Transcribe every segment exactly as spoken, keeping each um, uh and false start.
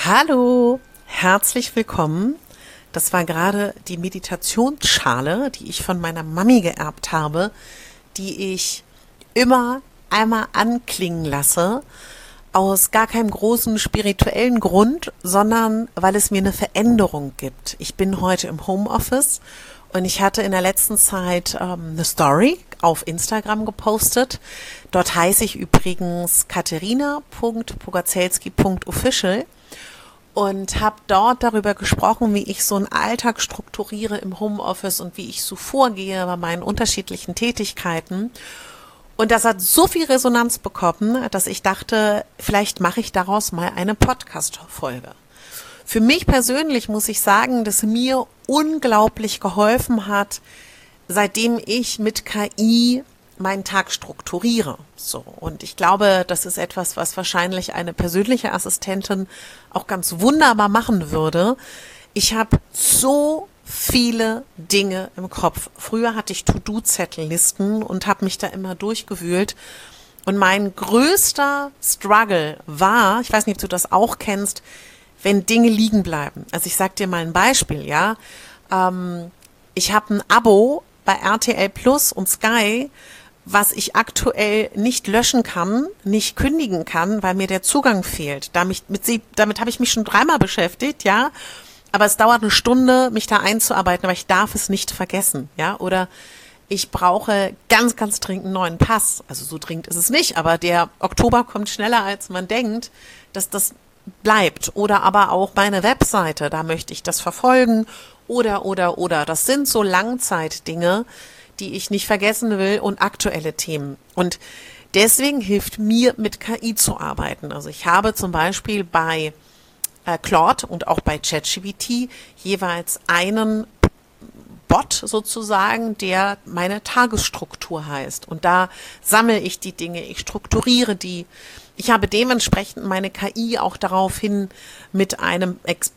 Hallo, herzlich willkommen. Das war gerade die Meditationsschale, die ich von meiner Mami geerbt habe, die ich immer einmal anklingen lasse, aus gar keinem großen spirituellen Grund, sondern weil es mir eine Veränderung gibt. Ich bin heute im Homeoffice und ich hatte in der letzten Zeit ähm, eine Story auf Instagram gepostet. Dort heiße ich übrigens katharina punkt pogacelski punkt official und habe dort darüber gesprochen, wie ich so einen Alltag strukturiere im Homeoffice und wie ich so vorgehe bei meinen unterschiedlichen Tätigkeiten. Und das hat so viel Resonanz bekommen, dass ich dachte, vielleicht mache ich daraus mal eine Podcast-Folge. Für mich persönlich muss ich sagen, dass mir unglaublich geholfen hat, seitdem ich mit K I meinen Tag strukturiere. So. Und ich glaube, das ist etwas, was wahrscheinlich eine persönliche Assistentin auch ganz wunderbar machen würde. Ich habe so viele Dinge im Kopf. Früher hatte ich To-Do-Zettel-Listen und habe mich da immer durchgewühlt. Und mein größter Struggle war, ich weiß nicht, ob du das auch kennst, wenn Dinge liegen bleiben. Also ich sag dir mal ein Beispiel, ja. Ähm, ich habe ein Abo bei R T L Plus und Sky, was ich aktuell nicht löschen kann, nicht kündigen kann, weil mir der Zugang fehlt. Damit, mit sie, damit habe ich mich schon dreimal beschäftigt, ja. Aber es dauert eine Stunde, mich da einzuarbeiten, aber ich darf es nicht vergessen, ja. Oder ich brauche ganz, ganz dringend einen neuen Pass. Also so dringend ist es nicht, aber der Oktober kommt schneller, als man denkt, dass das bleibt. Oder aber auch meine Webseite, da möchte ich das verfolgen. Oder, oder, oder. Das sind so Langzeitdinge, die ich nicht vergessen will und aktuelle Themen. Und deswegen hilft mir, mit K I zu arbeiten. Also ich habe zum Beispiel bei äh, Claude und auch bei ChatGPT jeweils einen Bot sozusagen, der meine Tagesstruktur heißt. Und da sammle ich die Dinge, ich strukturiere die. Ich habe dementsprechend meine K I auch daraufhin mit einem Ex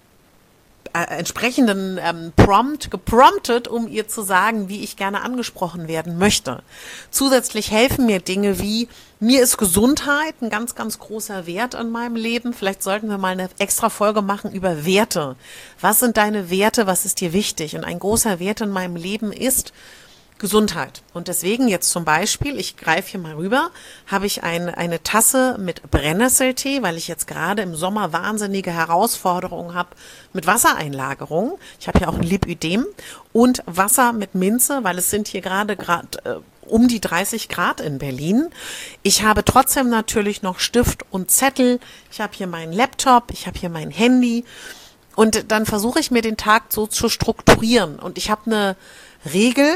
äh, entsprechenden ähm, Prompt gepromptet, um ihr zu sagen, wie ich gerne angesprochen werden möchte. Zusätzlich helfen mir Dinge wie, mir ist Gesundheit ein ganz, ganz großer Wert in meinem Leben. Vielleicht sollten wir mal eine extra Folge machen über Werte. Was sind deine Werte? Was ist dir wichtig? Und ein großer Wert in meinem Leben ist Gesundheit. Und deswegen jetzt zum Beispiel, ich greife hier mal rüber, habe ich ein, eine Tasse mit Brennnesseltee, weil ich jetzt gerade im Sommer wahnsinnige Herausforderungen habe mit Wassereinlagerung. Ich habe hier auch ein Lipödem und Wasser mit Minze, weil es sind hier gerade gerade äh, um die dreißig Grad in Berlin. Ich habe trotzdem natürlich noch Stift und Zettel. Ich habe hier meinen Laptop, ich habe hier mein Handy und dann versuche ich mir den Tag so zu strukturieren. Und ich habe eine Regel: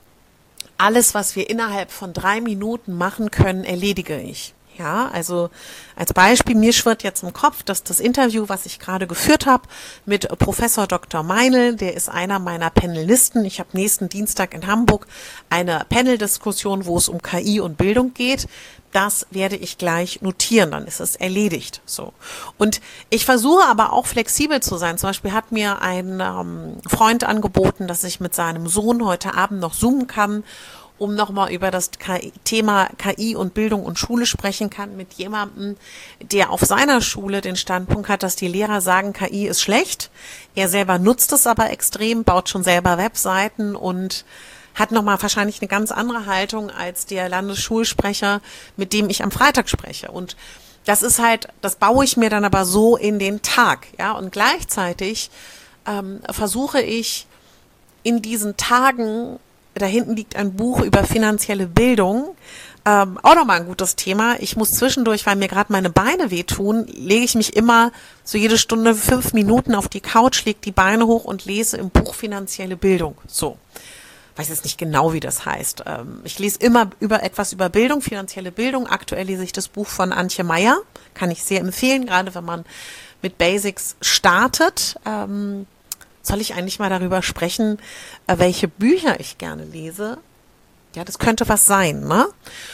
Alles, was wir innerhalb von drei Minuten machen können, erledige ich. Ja, also als Beispiel, mir schwirrt jetzt im Kopf, dass das Interview, was ich gerade geführt habe mit Professor Doktor Meinl, der ist einer meiner Panelisten. Ich habe nächsten Dienstag in Hamburg eine Paneldiskussion, wo es um K I und Bildung geht. Das werde ich gleich notieren, dann ist es erledigt. So. Und ich versuche aber auch flexibel zu sein. Zum Beispiel hat mir ein ähm, Freund angeboten, dass ich mit seinem Sohn heute Abend noch zoomen kann, um nochmal über das K I, Thema K I und Bildung und Schule sprechen kann mit jemandem, der auf seiner Schule den Standpunkt hat, dass die Lehrer sagen, K I ist schlecht. Er selber nutzt es aber extrem, baut schon selber Webseiten und hat nochmal wahrscheinlich eine ganz andere Haltung als der Landesschulsprecher, mit dem ich am Freitag spreche. Und das ist halt, das baue ich mir dann aber so in den Tag, ja. Und gleichzeitig ähm, versuche ich in diesen Tagen, da hinten liegt ein Buch über finanzielle Bildung, ähm, auch nochmal ein gutes Thema. Ich muss zwischendurch, weil mir gerade meine Beine wehtun, lege ich mich immer so jede Stunde fünf Minuten auf die Couch, lege die Beine hoch und lese im Buch Finanzielle Bildung. So. Weiß jetzt nicht genau, wie das heißt. Ich lese immer über etwas über Bildung, finanzielle Bildung. Aktuell lese ich das Buch von Antje Meyer. Kann ich sehr empfehlen, gerade wenn man mit Basics startet. Ähm, soll ich eigentlich mal darüber sprechen, welche Bücher ich gerne lese? Ja, das könnte was sein, ne?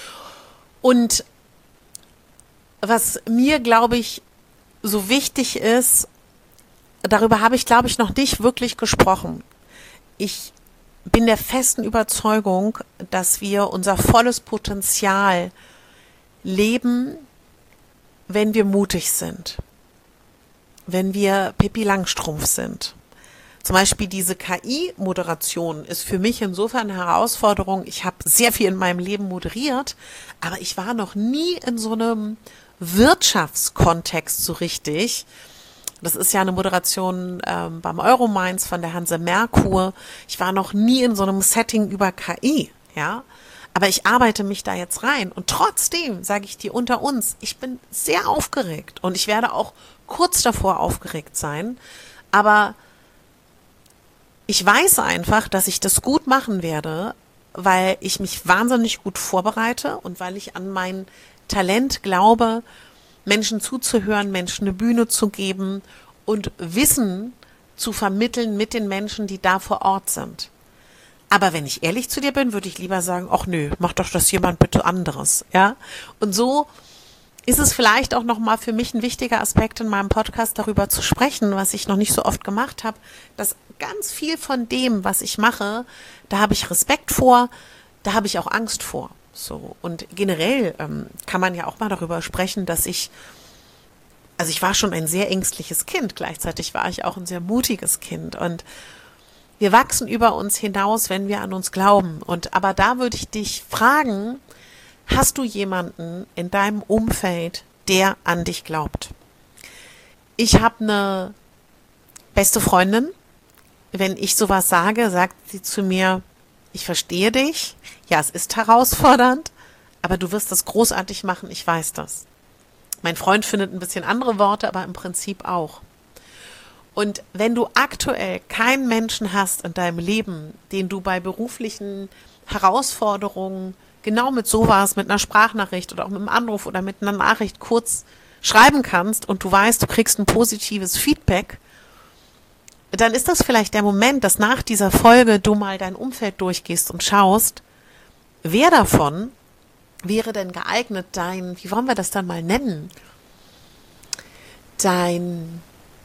Und was mir, glaube ich, so wichtig ist, darüber habe ich, glaube ich, noch nicht wirklich gesprochen. Ich bin der festen Überzeugung, dass wir unser volles Potenzial leben, wenn wir mutig sind. wenn wir Pippi Langstrumpf sind. Zum Beispiel diese K I-Moderation ist für mich insofern eine Herausforderung. Ich habe sehr viel in meinem Leben moderiert, aber ich war noch nie in so einem Wirtschaftskontext so richtig. Das ist ja eine Moderation ähm, beim Eurominds von der Hanse Merkur. Ich war noch nie in so einem Setting über K I, ja. Aber ich arbeite mich da jetzt rein und trotzdem sage ich dir unter uns, ich bin sehr aufgeregt und ich werde auch kurz davor aufgeregt sein, aber ich weiß einfach, dass ich das gut machen werde, weil ich mich wahnsinnig gut vorbereite und weil ich an mein Talent glaube, Menschen zuzuhören, Menschen eine Bühne zu geben und Wissen zu vermitteln mit den Menschen, die da vor Ort sind. Aber wenn ich ehrlich zu dir bin, würde ich lieber sagen, ach nö, mach doch das jemand bitte anderes, ja? Und so ist es vielleicht auch nochmal für mich ein wichtiger Aspekt in meinem Podcast, darüber zu sprechen, was ich noch nicht so oft gemacht habe, dass ganz viel von dem, was ich mache, da habe ich Respekt vor, da habe ich auch Angst vor. So. Und generell ähm, kann man ja auch mal darüber sprechen, dass ich, also ich war schon ein sehr ängstliches Kind, gleichzeitig war ich auch ein sehr mutiges Kind und wir wachsen über uns hinaus, wenn wir an uns glauben. Und aber da würde ich dich fragen, hast du jemanden in deinem Umfeld, der an dich glaubt? Ich habe eine beste Freundin. Wenn ich sowas sage, sagt sie zu mir, ich verstehe dich. Ja, es ist herausfordernd, aber du wirst das großartig machen, ich weiß das. Mein Freund findet ein bisschen andere Worte, aber im Prinzip auch. Und wenn du aktuell keinen Menschen hast in deinem Leben, den du bei beruflichen Herausforderungen genau mit sowas, mit einer Sprachnachricht oder auch mit einem Anruf oder mit einer Nachricht kurz schreiben kannst und du weißt, du kriegst ein positives Feedback, dann ist das vielleicht der Moment, dass nach dieser Folge du mal dein Umfeld durchgehst und schaust, wer davon wäre denn geeignet, dein, wie wollen wir das dann mal nennen, dein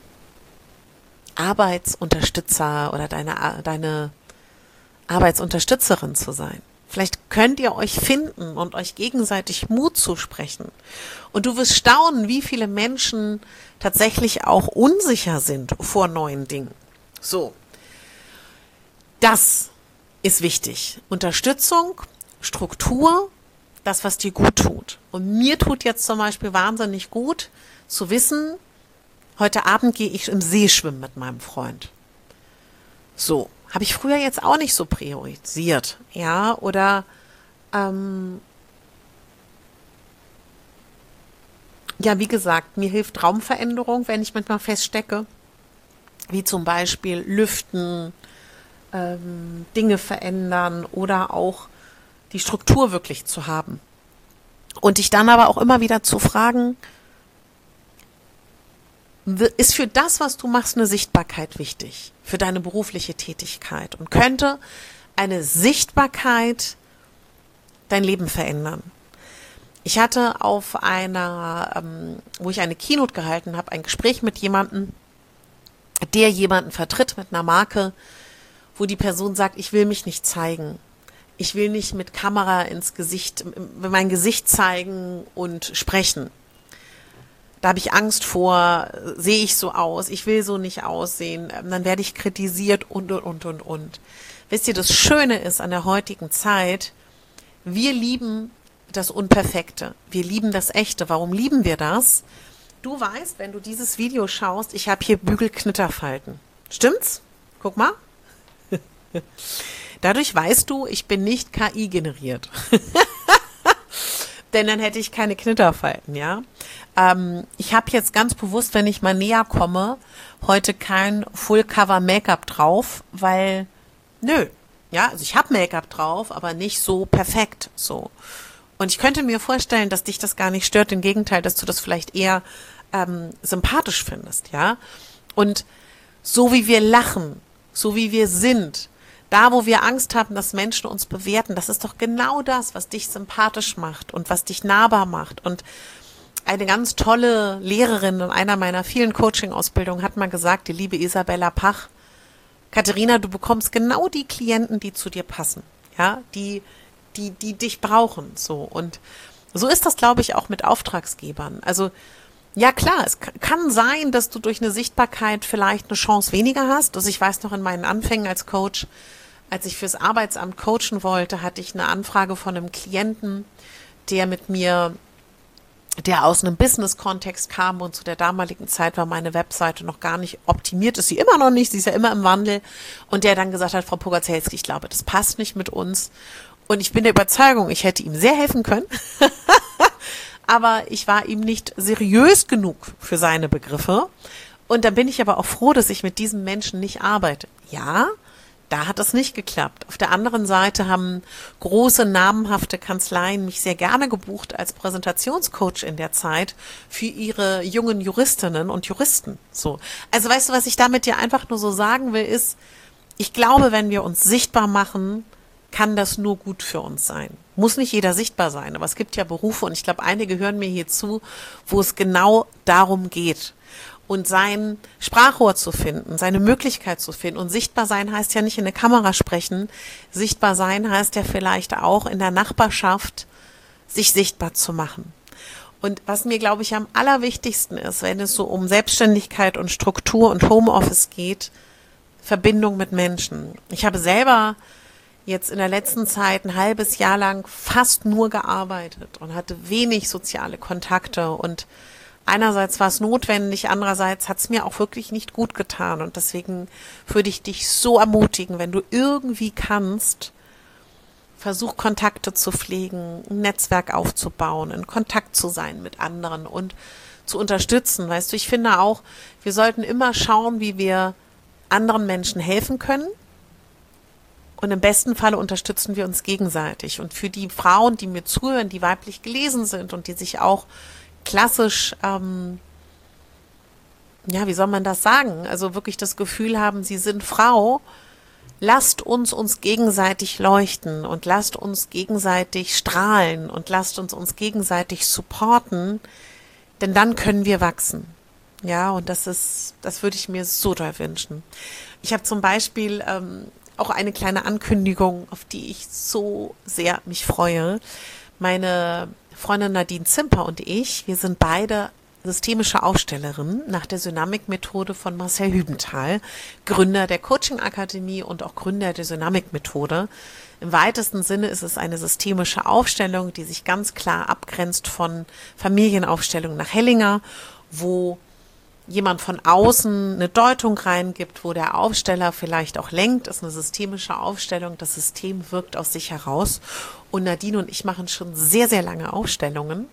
Arbeitsunterstützer oder deine, deine Arbeitsunterstützerin zu sein. Vielleicht könnt ihr euch finden und euch gegenseitig Mut zusprechen. Und du wirst staunen, wie viele Menschen tatsächlich auch unsicher sind vor neuen Dingen. So, das ist wichtig. Unterstützung, Struktur, das, was dir gut tut. Und mir tut jetzt zum Beispiel wahnsinnig gut zu wissen, heute Abend gehe ich im See schwimmen mit meinem Freund. So, habe ich früher jetzt auch nicht so priorisiert, ja, oder ähm, ja, wie gesagt, mir hilft Raumveränderung, wenn ich manchmal feststecke, wie zum Beispiel lüften, ähm, Dinge verändern oder auch die Struktur wirklich zu haben. Und dich dann aber auch immer wieder zu fragen, ist für das, was du machst, eine Sichtbarkeit wichtig, für deine berufliche Tätigkeit und könnte eine Sichtbarkeit dein Leben verändern. Ich hatte auf einer, ähm, wo ich eine Keynote gehalten habe, ein Gespräch mit jemandem, der jemanden vertritt mit einer Marke, wo die Person sagt, ich will mich nicht zeigen. Ich will nicht mit Kamera ins Gesicht, mein Gesicht zeigen und sprechen. Da habe ich Angst vor, sehe ich so aus, ich will so nicht aussehen, dann werde ich kritisiert und, und, und, und, und. Wisst ihr, das Schöne ist an der heutigen Zeit, wir lieben das Unperfekte, wir lieben das Echte. Warum lieben wir das? Du weißt, wenn du dieses Video schaust, ich habe hier Bügelknitterfalten. Stimmt's? Guck mal. Dadurch weißt du, ich bin nicht K I generiert. Denn dann hätte ich keine Knitterfalten, ja. Ähm, ich habe jetzt ganz bewusst, wenn ich mal näher komme, heute kein Full-Cover-Make-up drauf, weil, nö, ja, also ich habe Make-up drauf, aber nicht so perfekt, so. Und ich könnte mir vorstellen, dass dich das gar nicht stört, im Gegenteil, dass du das vielleicht eher ähm, sympathisch findest, ja. Und so wie wir lachen, so wie wir sind, da, wo wir Angst haben, dass Menschen uns bewerten, das ist doch genau das, was dich sympathisch macht und was dich nahbar macht. Und eine ganz tolle Lehrerin in einer meiner vielen Coaching-Ausbildungen hat mal gesagt, die liebe Isabella Pach, Katharina, du bekommst genau die Klienten, die zu dir passen, ja, die, die, die dich brauchen, so. Und so ist das, glaube ich, auch mit Auftragsgebern. Also Ja klar, es k- kann sein, dass du durch eine Sichtbarkeit vielleicht eine Chance weniger hast. Also ich weiß noch in meinen Anfängen als Coach, als ich fürs Arbeitsamt coachen wollte, hatte ich eine Anfrage von einem Klienten, der mit mir, der aus einem Business-Kontext kam, und zu der damaligen Zeit war meine Webseite noch gar nicht optimiert, ist sie immer noch nicht, sie ist ja immer im Wandel, und der dann gesagt hat, Frau Pogacelski, ich glaube, das passt nicht mit uns, und ich bin der Überzeugung, ich hätte ihm sehr helfen können, aber ich war ihm nicht seriös genug für seine Begriffe, und dann bin ich aber auch froh, dass ich mit diesem Menschen nicht arbeite. Ja, da hat es nicht geklappt. Auf der anderen Seite haben große, namenhafte Kanzleien mich sehr gerne gebucht als Präsentationscoach in der Zeit für ihre jungen Juristinnen und Juristen. So. Also weißt du, was ich damit dir einfach nur so sagen will, ist, ich glaube, wenn wir uns sichtbar machen, kann das nur gut für uns sein. Muss nicht jeder sichtbar sein, aber es gibt ja Berufe, und ich glaube, einige hören mir hier zu, wo es genau darum geht. Und sein Sprachrohr zu finden, seine Möglichkeit zu finden. Und sichtbar sein heißt ja nicht in eine Kamera sprechen. Sichtbar sein heißt ja vielleicht auch in der Nachbarschaft, sich sichtbar zu machen. Und was mir, glaube ich, am allerwichtigsten ist, wenn es so um Selbstständigkeit und Struktur und Homeoffice geht, Verbindung mit Menschen. Ich habe selber jetzt in der letzten Zeit ein halbes Jahr lang fast nur gearbeitet und hatte wenig soziale Kontakte, und einerseits war es notwendig, andererseits hat es mir auch wirklich nicht gut getan, und deswegen würde ich dich so ermutigen, wenn du irgendwie kannst, versuch Kontakte zu pflegen, ein Netzwerk aufzubauen, in Kontakt zu sein mit anderen und zu unterstützen. Weißt du, ich finde auch, wir sollten immer schauen, wie wir anderen Menschen helfen können, und im besten Falle unterstützen wir uns gegenseitig. Und für die Frauen, die mir zuhören, die weiblich gelesen sind und die sich auch klassisch, ähm, ja, wie soll man das sagen? Also wirklich das Gefühl haben, sie sind Frau. Lasst uns uns gegenseitig leuchten und lasst uns gegenseitig strahlen und lasst uns uns gegenseitig supporten, denn dann können wir wachsen. Ja, und das ist, das würde ich mir so doll wünschen. Ich habe zum Beispiel ähm, auch eine kleine Ankündigung, auf die ich so sehr mich freue. Meine Freundin Nadine Zimper und ich, wir sind beide systemische Aufstellerinnen nach der Dynamik-Methode von Marcel Hübenthal, Gründer der Coaching-Akademie und auch Gründer der Dynamik-Methode. Im weitesten Sinne ist es eine systemische Aufstellung, die sich ganz klar abgrenzt von Familienaufstellung nach Hellinger, wo jemand von außen eine Deutung reingibt, wo der Aufsteller vielleicht auch lenkt, ist eine systemische Aufstellung. Das System wirkt aus sich heraus. Und Nadine und ich machen schon sehr, sehr lange Aufstellungen.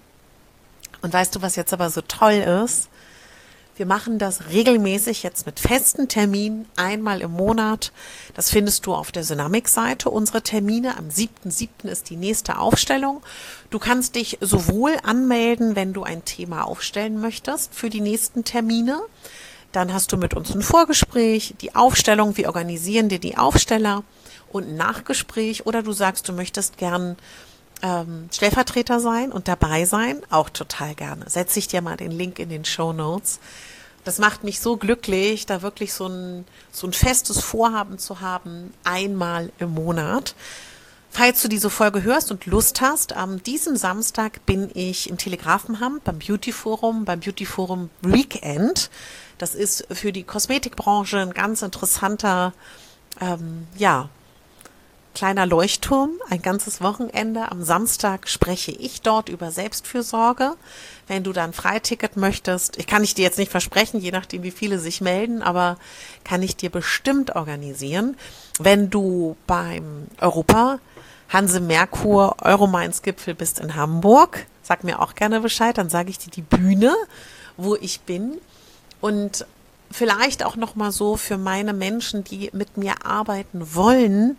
Und weißt du, was jetzt aber so toll ist? Wir machen das regelmäßig jetzt mit festen Terminen, einmal im Monat. Das findest du auf der Dynamik-Seite. Unsere Termine, am siebten siebten ist die nächste Aufstellung. Du kannst dich sowohl anmelden, wenn du ein Thema aufstellen möchtest für die nächsten Termine. Dann hast du mit uns ein Vorgespräch, die Aufstellung, wir organisieren dir die Aufsteller und ein Nachgespräch. Oder du sagst, du möchtest gern ähm, Stellvertreter sein und dabei sein, auch total gerne. Setze ich dir mal den Link in den Shownotes. Das macht mich so glücklich, da wirklich so ein, so ein festes Vorhaben zu haben, einmal im Monat. Falls du diese Folge hörst und Lust hast, am diesem Samstag bin ich im Telegrafenhamm beim Beauty Forum, beim Beauty Forum Weekend. Das ist für die Kosmetikbranche ein ganz interessanter, ähm, ja, kleiner Leuchtturm, ein ganzes Wochenende. Am Samstag spreche ich dort über Selbstfürsorge. Wenn du dann Freiticket möchtest, ich kann ich dir jetzt nicht versprechen, je nachdem wie viele sich melden, aber kann ich dir bestimmt organisieren. Wenn du beim Europa Hanse Merkur Euromainz-Gipfel bist in Hamburg, sag mir auch gerne Bescheid, dann sage ich dir die Bühne, wo ich bin. Und vielleicht auch nochmal so für meine Menschen, die mit mir arbeiten wollen: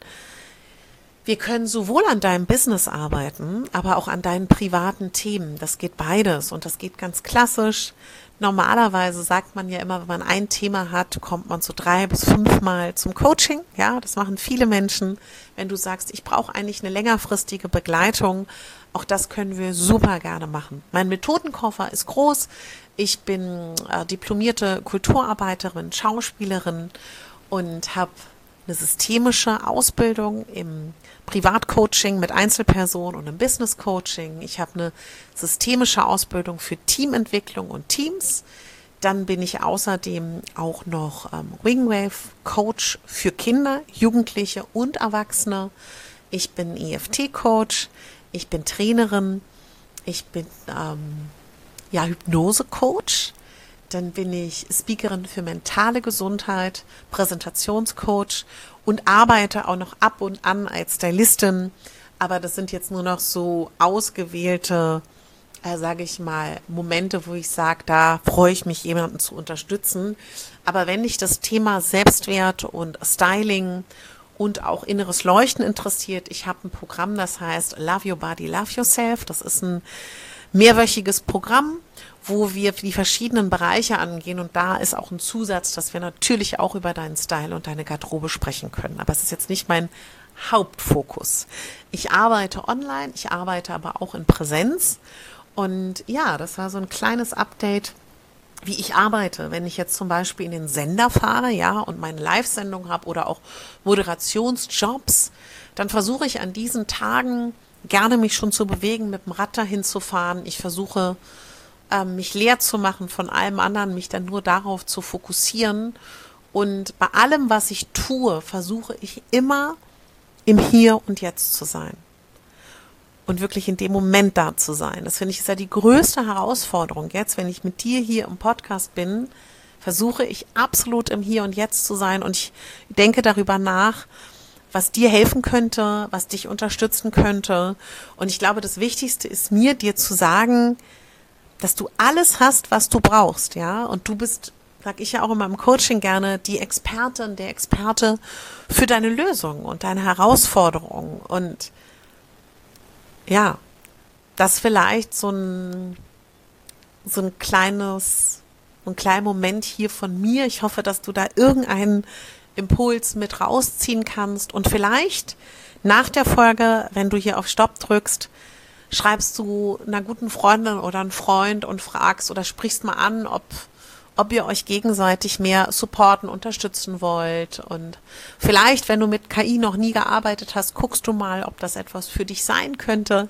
Wir können sowohl an deinem Business arbeiten, aber auch an deinen privaten Themen. Das geht beides und das geht ganz klassisch. Normalerweise sagt man ja immer, wenn man ein Thema hat, kommt man so drei bis fünfmal zum Coaching. Ja, das machen viele Menschen. Wenn du sagst, ich brauche eigentlich eine längerfristige Begleitung, auch das können wir super gerne machen. Mein Methodenkoffer ist groß. Ich bin äh, diplomierte Kulturarbeiterin, Schauspielerin und habe eine systemische Ausbildung im Privatcoaching mit Einzelpersonen und im Business-Coaching. Ich habe eine systemische Ausbildung für Teamentwicklung und Teams. Dann bin ich außerdem auch noch ähm, Wingwave-Coach für Kinder, Jugendliche und Erwachsene. Ich bin E F T-Coach, ich bin Trainerin, ich bin ähm, ja, Hypnose-Coach. Dann bin ich Speakerin für mentale Gesundheit, Präsentationscoach und arbeite auch noch ab und an als Stylistin. Aber das sind jetzt nur noch so ausgewählte, äh, sage ich mal, Momente, wo ich sage, da freue ich mich, jemanden zu unterstützen. Aber wenn dich das Thema Selbstwert und Styling und auch inneres Leuchten interessiert, ich habe ein Programm, das heißt Love Your Body, Love Yourself. Das ist ein mehrwöchiges Programm, wo wir die verschiedenen Bereiche angehen, und da ist auch ein Zusatz, dass wir natürlich auch über deinen Style und deine Garderobe sprechen können. Aber es ist jetzt nicht mein Hauptfokus. Ich arbeite online, ich arbeite aber auch in Präsenz, und ja, das war so ein kleines Update, wie ich arbeite. Wenn ich jetzt zum Beispiel in den Sender fahre, ja, und meine Live-Sendung habe oder auch Moderationsjobs, dann versuche ich an diesen Tagen gerne mich schon zu bewegen, mit dem Rad dahin zu fahren. Ich versuche, ähm, mich leer zu machen von allem anderen, mich dann nur darauf zu fokussieren. Und bei allem, was ich tue, versuche ich immer im Hier und Jetzt zu sein. Und wirklich in dem Moment da zu sein. Das finde ich ist ja die größte Herausforderung jetzt, wenn ich mit dir hier im Podcast bin, versuche ich absolut im Hier und Jetzt zu sein, und ich denke darüber nach, was dir helfen könnte, was dich unterstützen könnte. Und ich glaube, das Wichtigste ist mir, dir zu sagen, dass du alles hast, was du brauchst, ja. Und du bist, sag ich ja auch in meinem Coaching gerne, die Expertin, der Experte für deine Lösung und deine Herausforderungen. Und ja, das vielleicht so ein, so ein kleines, so ein kleiner Moment hier von mir. Ich hoffe, dass du da irgendeinen Impuls mit rausziehen kannst, und vielleicht nach der Folge, wenn du hier auf Stopp drückst, schreibst du einer guten Freundin oder einem Freund und fragst oder sprichst mal an, ob, ob ihr euch gegenseitig mehr supporten, unterstützen wollt. Und vielleicht, wenn du mit K I noch nie gearbeitet hast, guckst du mal, ob das etwas für dich sein könnte.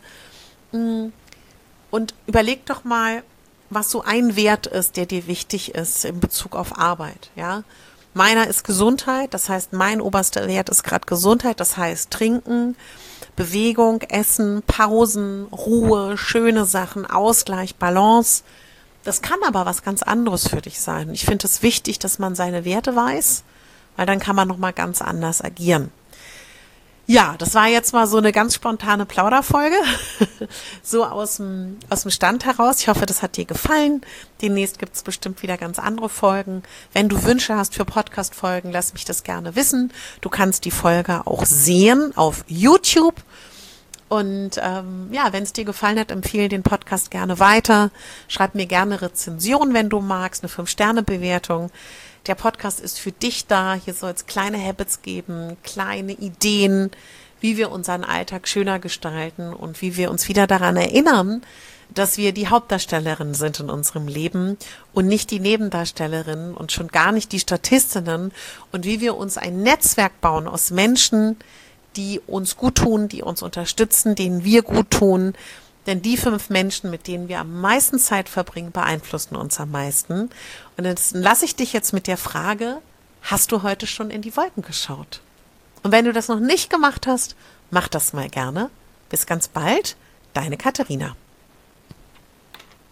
Und überleg doch mal, was so ein Wert ist, der dir wichtig ist in Bezug auf Arbeit, ja. Meiner ist Gesundheit, das heißt, mein oberster Wert ist gerade Gesundheit, das heißt Trinken, Bewegung, Essen, Pausen, Ruhe, schöne Sachen, Ausgleich, Balance. Das kann aber was ganz anderes für dich sein. Ich finde es wichtig, dass man seine Werte weiß, weil dann kann man nochmal ganz anders agieren. Ja, das war jetzt mal so eine ganz spontane Plauderfolge, so aus dem, aus dem Stand heraus. Ich hoffe, das hat dir gefallen. Demnächst gibt es bestimmt wieder ganz andere Folgen. Wenn du Wünsche hast für Podcast-Folgen, lass mich das gerne wissen. Du kannst die Folge auch sehen auf YouTube. Und ähm, ja, wenn es dir gefallen hat, empfehle den Podcast gerne weiter. Schreib mir gerne Rezension, wenn du magst, eine fünf Sterne Bewertung. Der Podcast ist für dich da. Hier soll es kleine Habits geben, kleine Ideen, wie wir unseren Alltag schöner gestalten und wie wir uns wieder daran erinnern, dass wir die Hauptdarstellerinnen sind in unserem Leben und nicht die Nebendarstellerinnen und schon gar nicht die Statistinnen, und wie wir uns ein Netzwerk bauen aus Menschen, die uns gut tun, die uns unterstützen, denen wir gut tun. Denn die fünf Menschen, mit denen wir am meisten Zeit verbringen, beeinflussen uns am meisten. Und dann lasse ich dich jetzt mit der Frage, hast du heute schon in die Wolken geschaut? Und wenn du das noch nicht gemacht hast, mach das mal gerne. Bis ganz bald, deine Katharina.